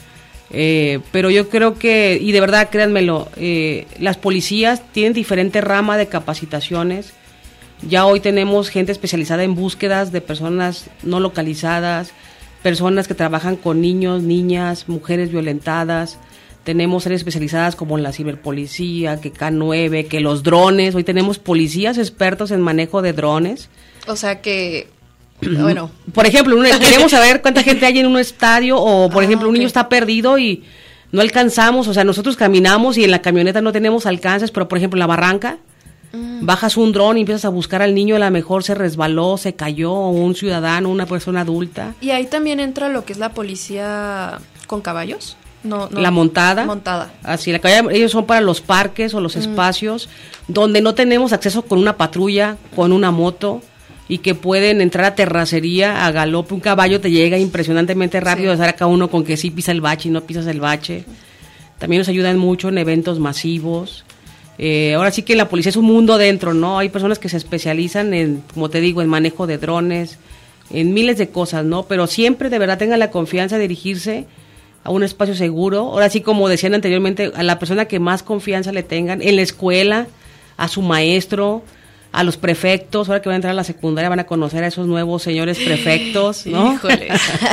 Eh, pero yo creo que, y de verdad créanmelo, eh, las policías tienen diferente rama de capacitaciones. Ya hoy tenemos gente especializada en búsquedas de personas no localizadas, personas que trabajan con niños, niñas, mujeres violentadas. Tenemos áreas especializadas como la ciberpolicía, que K nueve, que los drones. Hoy tenemos policías expertos en manejo de drones. O sea que, bueno. Por ejemplo, un, queremos saber cuánta gente hay en un estadio, o por Ah, ejemplo, un okay. niño está perdido y no alcanzamos, o sea, nosotros caminamos y en la camioneta no tenemos alcances, pero por ejemplo en la barranca, mm. bajas un dron y empiezas a buscar al niño, a lo mejor se resbaló, se cayó, o un ciudadano, una persona adulta. ¿Y ahí también entra lo que es la policía con caballos? No, no. La montada. Montada. Así, la calle, ellos son para los parques o los mm. espacios donde no tenemos acceso con una patrulla, con una moto, y que pueden entrar a terracería, a galope. Un caballo te llega impresionantemente rápido, sí. de sacar a uno con que sí pisa el bache y no pisas el bache. También nos ayudan mucho en eventos masivos. Eh, ahora sí que la policía es un mundo dentro, ¿no? Hay personas que se especializan en, como te digo, en manejo de drones, en miles de cosas, ¿no? Pero siempre de verdad tengan la confianza de dirigirse a un espacio seguro. Ahora sí, como decían anteriormente, a la persona que más confianza le tengan, en la escuela, a su maestro, a los prefectos. Ahora que van a entrar a la secundaria van a conocer a esos nuevos señores prefectos, ¿no? Híjole.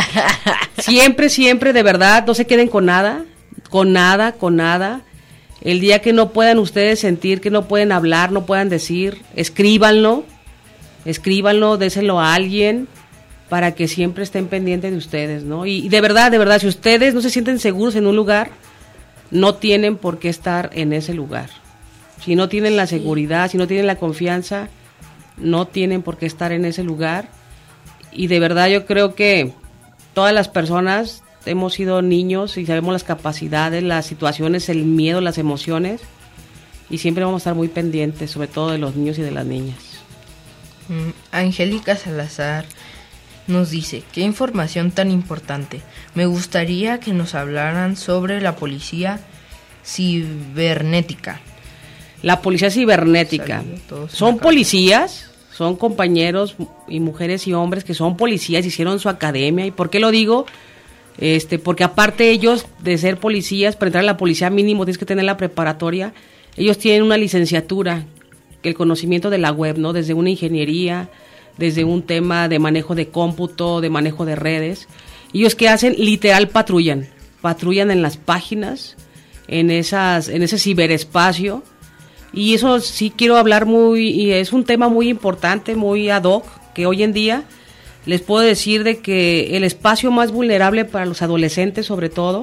Siempre, siempre, de verdad, no se queden con nada, con nada, con nada. El día que no puedan ustedes sentir, que no pueden hablar, no puedan decir, escríbanlo, escríbanlo, déselo a alguien para que siempre estén pendientes de ustedes, ¿no? Y, y de verdad, de verdad, si ustedes no se sienten seguros en un lugar, no tienen por qué estar en ese lugar. Si no tienen la seguridad, si no tienen la confianza, no tienen por qué estar en ese lugar. Y de verdad yo creo que todas las personas hemos sido niños y sabemos las capacidades, las situaciones, el miedo, las emociones, y siempre vamos a estar muy pendientes, sobre todo de los niños y de las niñas. Mm, Angélica Salazar nos dice, qué información tan importante. Me gustaría que nos hablaran sobre la policía cibernética. La policía cibernética. Son policías, son compañeros y mujeres y hombres que son policías, hicieron su academia. ¿Y por qué lo digo? Este, porque aparte ellos de ser policías, para entrar a la policía mínimo tienes que tener la preparatoria. Ellos tienen una licenciatura, el conocimiento de la web, ¿no? Desde una ingeniería, desde un tema de manejo de cómputo, de manejo de redes. Ellos ¿qué hacen? Literal patrullan, patrullan en las páginas, en esas, en ese ciberespacio. Y eso sí quiero hablar muy, y es un tema muy importante, muy ad hoc, que hoy en día les puedo decir de que el espacio más vulnerable para los adolescentes, sobre todo,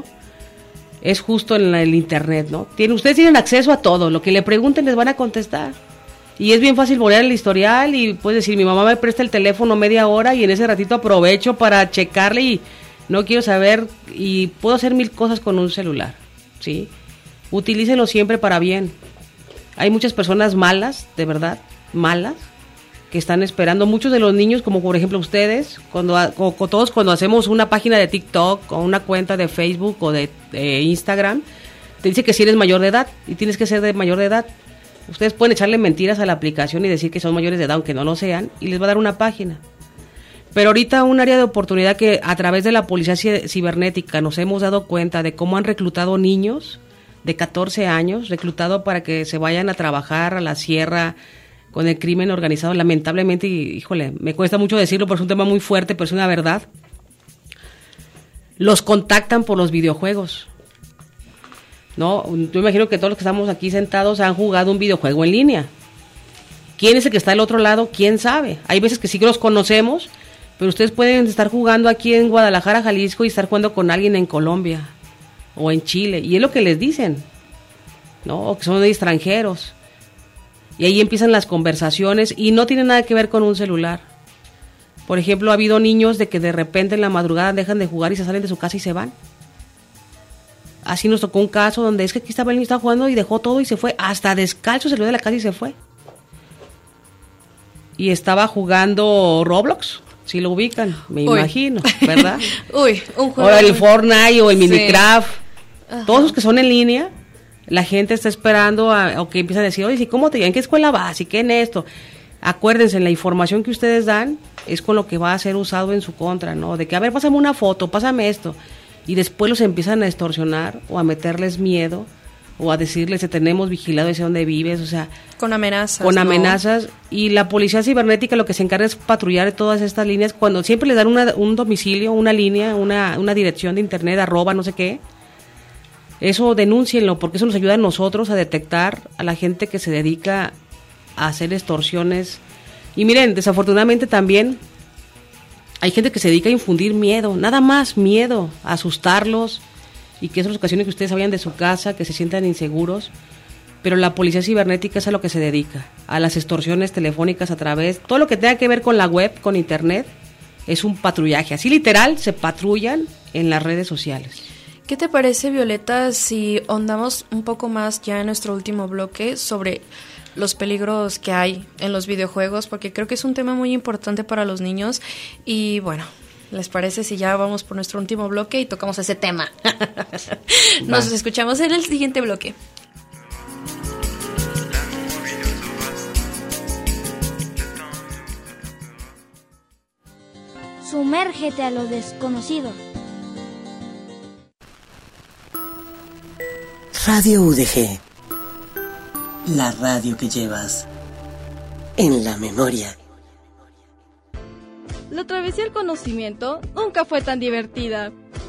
es justo en la, el internet, ¿no? Tienen, ustedes tienen acceso a todo, lo que le pregunten les van a contestar. Y es bien fácil borrar el historial y puedes decir, mi mamá me presta el teléfono media hora y en ese ratito aprovecho para checarle y no quiero saber, y puedo hacer mil cosas con un celular, ¿sí? Utilícenlo siempre para bien. Hay muchas personas malas, de verdad, malas, que están esperando. Muchos de los niños, como por ejemplo ustedes, cuando o, o todos cuando hacemos una página de TikTok o una cuenta de Facebook o de eh, Instagram, te dice que si eres mayor de edad y tienes que ser de mayor de edad. Ustedes pueden echarle mentiras a la aplicación y decir que son mayores de edad, aunque no lo sean, y les va a dar una página. Pero ahorita un área de oportunidad que a través de la policía cibernética nos hemos dado cuenta de cómo han reclutado niños de catorce años, reclutado para que se vayan a trabajar a la sierra con el crimen organizado, lamentablemente, y, híjole, me cuesta mucho decirlo porque es un tema muy fuerte, pero es una verdad. Los contactan por los videojuegos, ¿no? Yo imagino que todos los que estamos aquí sentados han jugado un videojuego en línea. ¿Quién es el que está al otro lado? ¿Quién sabe? Hay veces que sí que los conocemos, pero ustedes pueden estar jugando aquí en Guadalajara, Jalisco, y estar jugando con alguien en Colombia o en Chile, y es lo que les dicen, ¿no? O que son de extranjeros. Y ahí empiezan las conversaciones y no tiene nada que ver con un celular. Por ejemplo, ha habido niños de que de repente en la madrugada dejan de jugar y se salen de su casa y se van. Así nos tocó un caso donde es que aquí estaba el niño, estaba jugando y dejó todo y se fue, hasta descalzo salió de la casa y se fue. Y estaba jugando Roblox. Si lo ubican, me Uy. imagino, ¿verdad? Uy, un juego. O el Fortnite o el sí. Minecraft. Ajá. Todos los que son en línea, la gente está esperando a, o que empiezan a decir, oye, ¿sí, ¿cómo te ¿en qué escuela vas? ¿Y qué en esto? Acuérdense, la información que ustedes dan es con lo que va a ser usado en su contra, ¿no? De que, a ver, pásame una foto, pásame esto. Y después los empiezan a extorsionar o a meterles miedo o a decirles que tenemos vigilado ese donde vives, o sea... Con amenazas. Con ¿no? amenazas. Y la policía cibernética lo que se encarga es patrullar todas estas líneas. Cuando siempre les dan una, un domicilio, una línea, una, una dirección de internet, arroba, no sé qué, eso denúncienlo, porque eso nos ayuda a nosotros a detectar a la gente que se dedica a hacer extorsiones. Y miren, desafortunadamente también hay gente que se dedica a infundir miedo, nada más miedo, a asustarlos, y que esas ocasiones que ustedes vayan de su casa, que se sientan inseguros, pero la policía cibernética es a lo que se dedica, a las extorsiones telefónicas a través, todo lo que tenga que ver con la web, con internet, es un patrullaje, así literal, se patrullan en las redes sociales. ¿Qué te parece, Violeta, si ahondamos un poco más ya en nuestro último bloque sobre los peligros que hay en los videojuegos? Porque creo que es un tema muy importante para los niños y bueno... ¿Les parece si ya vamos por nuestro último bloque y tocamos ese tema? Nos escuchamos en el siguiente bloque. Sumérgete a lo desconocido. Radio U D G. La radio que llevas en la memoria. La travesía al conocimiento nunca fue tan divertida.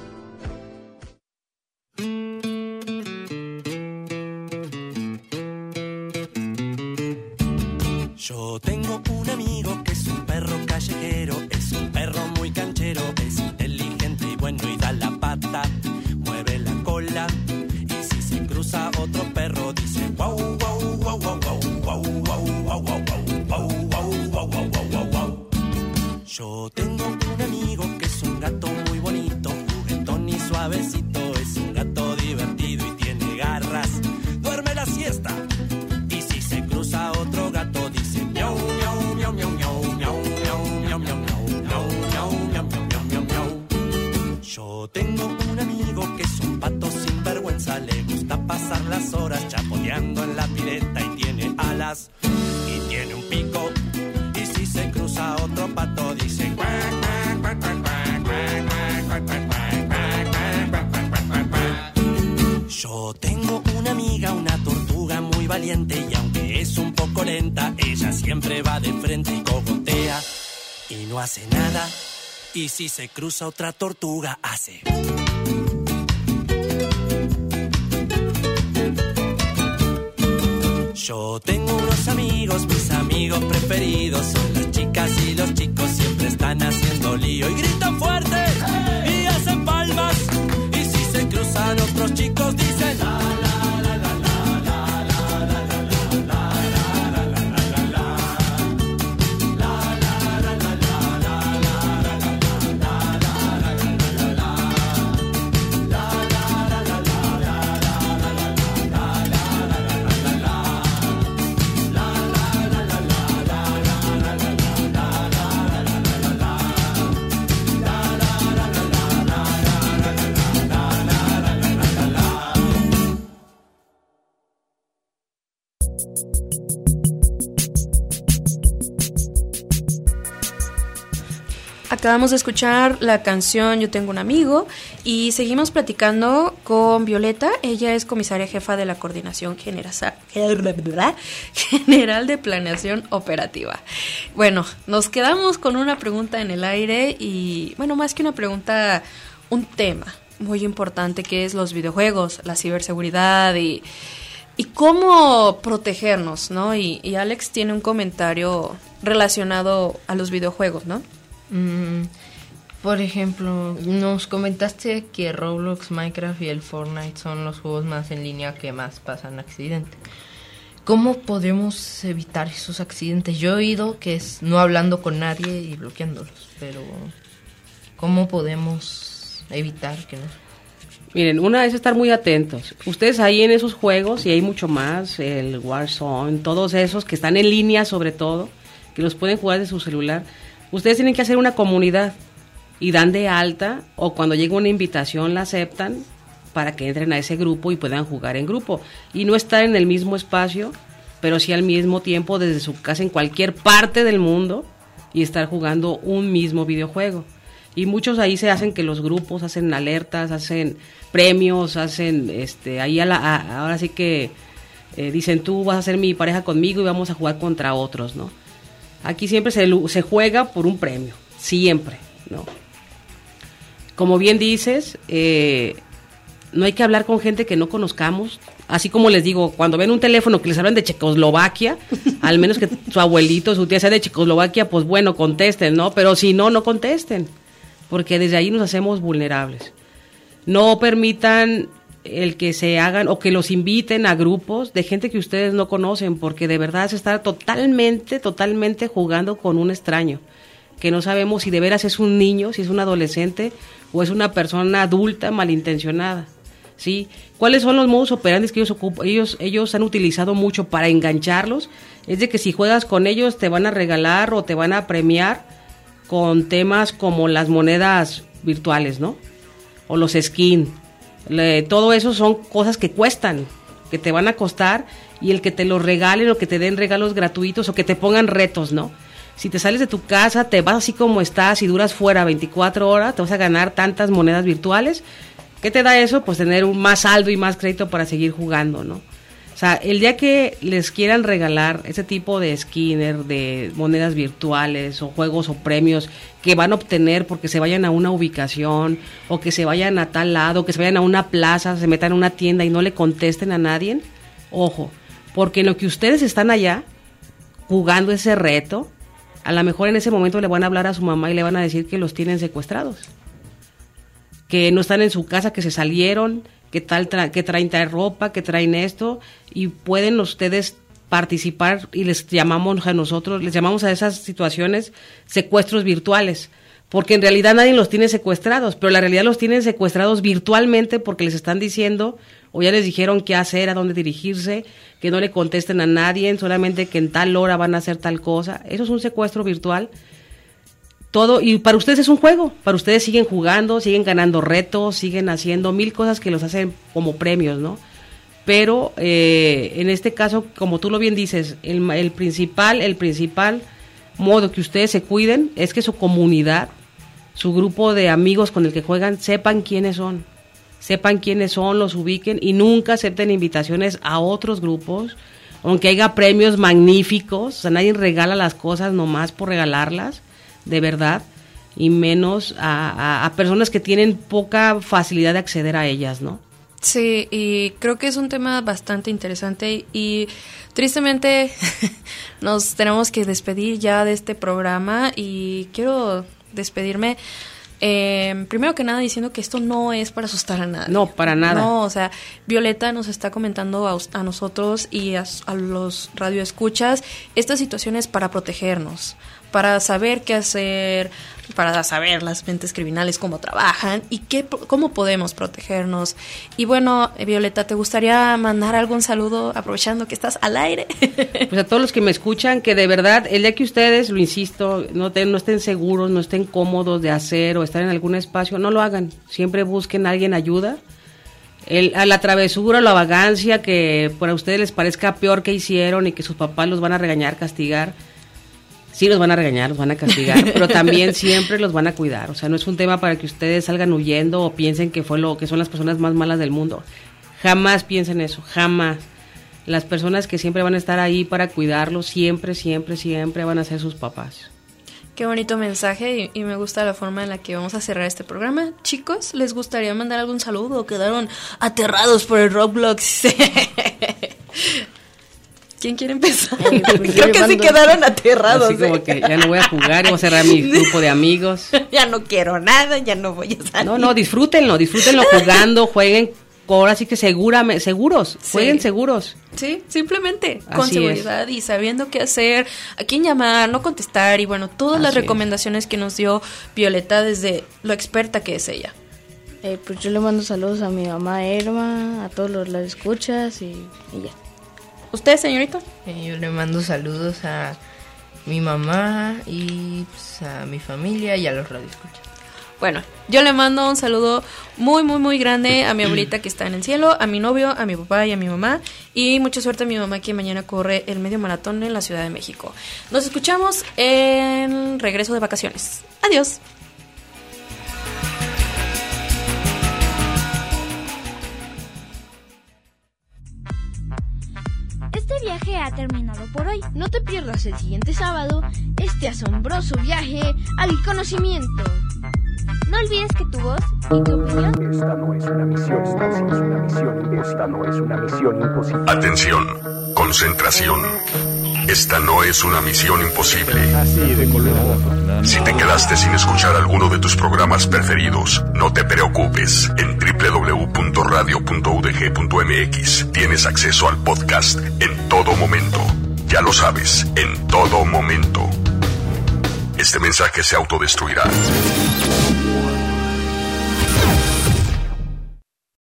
Yo tengo un amigo que es un perro callejero, es un perro muy canchero, es inteligente y bueno y da la pata, mueve la cola y si se cruza otro perro dice wow wow wow wow wow wow wow wow wow wow wow wow wow wow. Yo tengo un amigo que es un gato muy bonito, juguetón y suavecito, es un gato divertido y tiene garras, duerme la siesta. Y si se cruza otro gato dice miau miau miau miau miau miau miau miau miau miau miau miau miau miau miau. Yo tengo un amigo que es un pato sin vergüenza, le gusta pasar las horas chapoteando en la pileta y tiene alas y tiene un pico. Y si se cruza otro pato dice cuac, cuac, cuac, cuac, cuac, cuac, cuac, cuac, cuac, cuac, cuac, cuac. Yo tengo una amiga, una tortuga muy valiente y aunque es un poco lenta, ella siempre va de frente y cogotea y no hace nada. Y si se cruza otra tortuga hace... Yo tengo unos amigos, mis amigos preferidos son las chicas y los chicos, siempre están haciendo lío y gritan fuerte y hacen palmas. Y si se cruzan otros chicos dicen la la la la la la la la la la Acabamos de escuchar la canción Yo tengo un amigo y seguimos platicando con Violeta. Ella es comisaria jefa de la Coordinación General de Planeación Operativa. Bueno, nos quedamos con una pregunta en el aire y, bueno, más que una pregunta, un tema muy importante que es los videojuegos, la ciberseguridad y, y cómo protegernos, ¿no? Y, y Alex tiene un comentario relacionado a los videojuegos, ¿no? Mm, por ejemplo, nos comentaste que Roblox, Minecraft y el Fortnite son los juegos más en línea que más pasan accidentes. ¿Cómo podemos evitar esos accidentes? Yo he oído que es no hablando con nadie y bloqueándolos, pero ¿cómo podemos evitar que no? Miren, una es estar muy atentos. Ustedes ahí en esos juegos, y hay mucho más, el Warzone, todos esos que están en línea sobre todo, que los pueden jugar de su celular. Ustedes tienen que hacer una comunidad y dan de alta, o cuando llega una invitación la aceptan para que entren a ese grupo y puedan jugar en grupo. Y no estar en el mismo espacio, pero sí al mismo tiempo desde su casa en cualquier parte del mundo y estar jugando un mismo videojuego. Y muchos ahí se hacen que los grupos hacen alertas, hacen premios, hacen, este, ahí a la, a, ahora sí que eh, dicen tú vas a ser mi pareja conmigo y vamos a jugar contra otros, ¿no? Aquí siempre se, se juega por un premio, siempre, ¿no? Como bien dices, eh, no hay que hablar con gente que no conozcamos. Así como les digo, cuando ven un teléfono que les hablan de Checoslovaquia, al menos que su abuelito, su tía sea de Checoslovaquia, pues bueno, contesten, ¿no? Pero si no, no contesten, porque desde ahí nos hacemos vulnerables. No permitan el que se hagan o que los inviten a grupos de gente que ustedes no conocen, porque de verdad se está totalmente, totalmente jugando con un extraño, que no sabemos si de veras es un niño, si es un adolescente o es una persona adulta malintencionada, ¿sí? ¿Cuáles son los modus operandi que ellos, ocupan, ellos, ellos han utilizado mucho para engancharlos? Es de que si juegas con ellos te van a regalar o te van a premiar con temas como las monedas virtuales, ¿no? O los skins. Le, todo eso son cosas que cuestan, que te van a costar, y el que te los regalen o que te den regalos gratuitos o que te pongan retos, ¿no? Si te sales de tu casa, te vas así como estás y duras fuera veinticuatro horas, te vas a ganar tantas monedas virtuales. ¿Qué te da eso? Pues tener un más saldo y más crédito para seguir jugando, ¿no? O sea, el día que les quieran regalar ese tipo de skinner, de monedas virtuales o juegos o premios que van a obtener porque se vayan a una ubicación o que se vayan a tal lado, que se vayan a una plaza, se metan a una tienda y no le contesten a nadie, ojo, porque en lo que ustedes están allá jugando ese reto, a lo mejor en ese momento le van a hablar a su mamá y le van a decir que los tienen secuestrados, que no están en su casa, que se salieron, que tal tra- que traen tal ropa, que traen esto, y pueden ustedes participar, y les llamamos a nosotros, les llamamos a esas situaciones secuestros virtuales, porque en realidad nadie los tiene secuestrados, pero la realidad los tienen secuestrados virtualmente porque les están diciendo, o ya les dijeron qué hacer, a dónde dirigirse, que no le contesten a nadie, solamente que en tal hora van a hacer tal cosa. Eso es un secuestro virtual. Todo, y para ustedes es un juego, para ustedes siguen jugando, siguen ganando retos, siguen haciendo mil cosas que los hacen como premios, ¿no? Pero eh, en este caso, como tú lo bien dices, el, el principal, el principal modo que ustedes se cuiden es que su comunidad, su grupo de amigos con el que juegan, sepan quiénes son, sepan quiénes son, los ubiquen y nunca acepten invitaciones a otros grupos, aunque haya premios magníficos. O sea, nadie regala las cosas nomás por regalarlas, de verdad, y menos a, a, a personas que tienen poca facilidad de acceder a ellas, ¿no? Sí, y creo que es un tema bastante interesante y tristemente nos tenemos que despedir ya de este programa y quiero despedirme eh, primero que nada diciendo que esto no es para asustar a nadie. No, para nada. No, o sea, Violeta nos está comentando a, a nosotros y a, a los radioescuchas estas situaciones para protegernos, para saber qué hacer, para saber las mentes criminales cómo trabajan y qué, cómo podemos protegernos. Y bueno, Violeta, ¿te gustaría mandar algún saludo aprovechando que estás al aire? Pues a todos los que me escuchan, que de verdad, el día que ustedes, lo insisto, no, te, no estén seguros, no estén cómodos de hacer o estar en algún espacio, no lo hagan. Siempre busquen a alguien ayuda. El, a la travesura, la vagancia que para ustedes les parezca peor que hicieron y que sus papás los van a regañar, castigar, Sí, los van a regañar, los van a castigar, pero también siempre los van a cuidar. O sea, no es un tema para que ustedes salgan huyendo o piensen que fue lo que son las personas más malas del mundo. Jamás piensen eso, jamás. Las personas que siempre van a estar ahí para cuidarlos, siempre, siempre, siempre van a ser sus papás. Qué bonito mensaje y, y me gusta la forma en la que vamos a cerrar este programa. Chicos, ¿les gustaría mandar algún saludo o quedaron aterrados por el Roblox? ¿Quién quiere empezar? Eh, pues Creo que sí quedaron aterrados. Así como que ya no voy a jugar, voy a cerrar mi grupo de amigos. Ya no quiero nada, ya no voy a salir. No, no, disfrútenlo, disfrútenlo jugando, jueguen. Ahora sí que seguramente, seguros, sí. Jueguen seguros. Sí, simplemente Así con seguridad es. Y sabiendo qué hacer, a quién llamar, no contestar y bueno, todas Así las recomendaciones es. que nos dio Violeta desde lo experta que es ella. Eh, pues yo le mando saludos a mi mamá Erma, a todos los las escuchas y, y ya. ¿Usted, señorita? Eh, yo le mando saludos a mi mamá y pues, a mi familia y a los radioescuchas. Bueno, yo le mando un saludo muy, muy, muy grande a mi abuelita que está en el cielo, a mi novio, a mi papá y a mi mamá. Y mucha suerte a mi mamá que mañana corre el medio maratón en la Ciudad de México. Nos escuchamos en regreso de vacaciones. Adiós. Este viaje ha terminado por hoy. No te pierdas el siguiente sábado este asombroso viaje al conocimiento. No olvides que tu voz y tu opinión... Esta no es una misión, esta no es una misión, esta no es una misión imposible. Atención, concentración. Esta no es una misión imposible. Si te quedaste sin escuchar alguno de tus programas preferidos, no te preocupes. En doble u doble u doble u punto radio punto u d g punto m x tienes acceso al podcast en todo momento. Ya lo sabes, en todo momento. Este mensaje se autodestruirá.